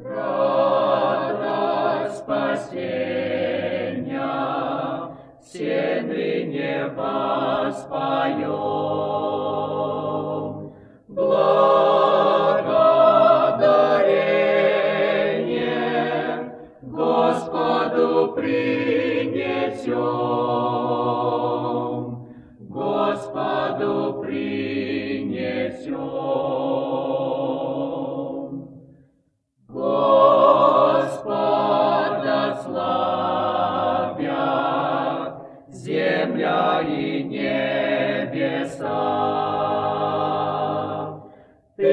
Радость спасения все ныне воспоем. Благодарение Господу принесем, Господу принесем. Господа славят земля и небеса. Ты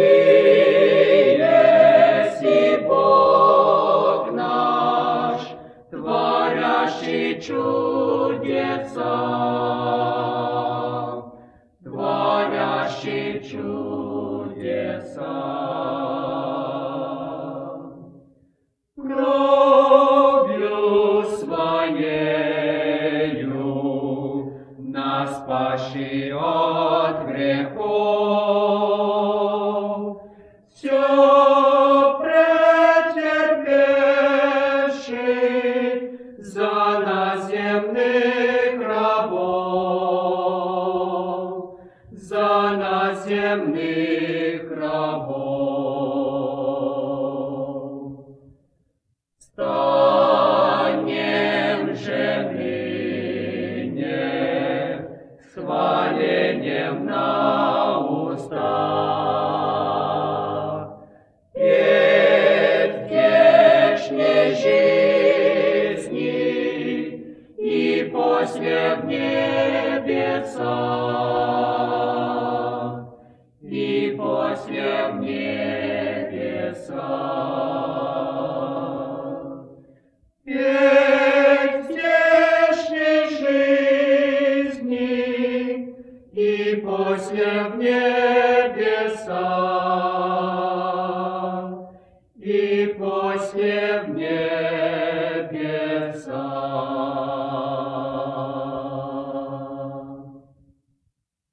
еси Бог наш, творящий чудеса, творящий чудеса. Кровью Своею нас спасший от грехов, все претерпевший за нас земных рабов, за нас земных рабов. Станем же ныне с хвалением на устах, петь вечной жизни и после в небеса, и после в небеса. Петь здешней жизни и после в небеса.